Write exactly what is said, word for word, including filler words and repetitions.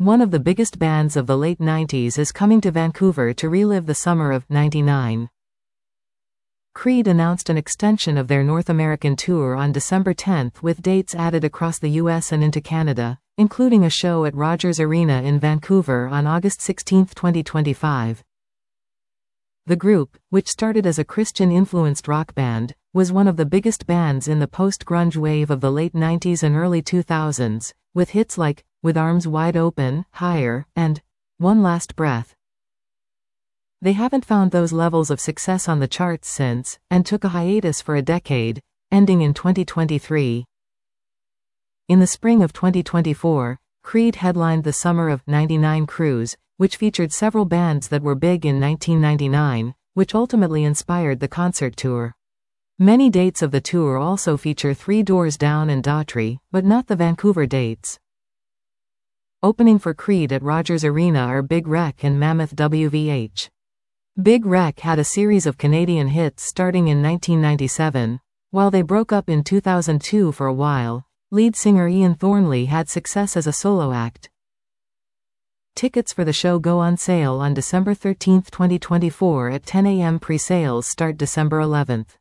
One of the biggest bands of the late nineties is coming to Vancouver to relive the summer of ninety-nine. Creed announced an extension of their North American tour on December tenth with dates added across the U S and into Canada, including a show at Rogers Arena in Vancouver on August sixteenth, twenty twenty-five. The group, which started as a Christian-influenced rock band, was one of the biggest bands in the post-grunge wave of the late nineties and early two thousands, with hits like With Arms Wide Open, Higher, and One Last Breath. They haven't found those levels of success on the charts since, and took a hiatus for a decade, ending in twenty twenty-three. In the spring of twenty twenty-four, Creed headlined the Summer of ninety-nine cruise, which featured several bands that were big in nineteen ninety-nine, which ultimately inspired the concert tour. Many dates of the tour also feature Three Doors Down and Daughtry, but not the Vancouver dates. Opening for Creed at Rogers Arena are Big Wreck and Mammoth W V H. Big Wreck had a series of Canadian hits starting in nineteen ninety-seven. While they broke up in two thousand two for a while, lead singer Ian Thornley had success as a solo act. Tickets for the show go on sale on December thirteenth, twenty twenty-four at ten a m Pre-sales start December eleventh.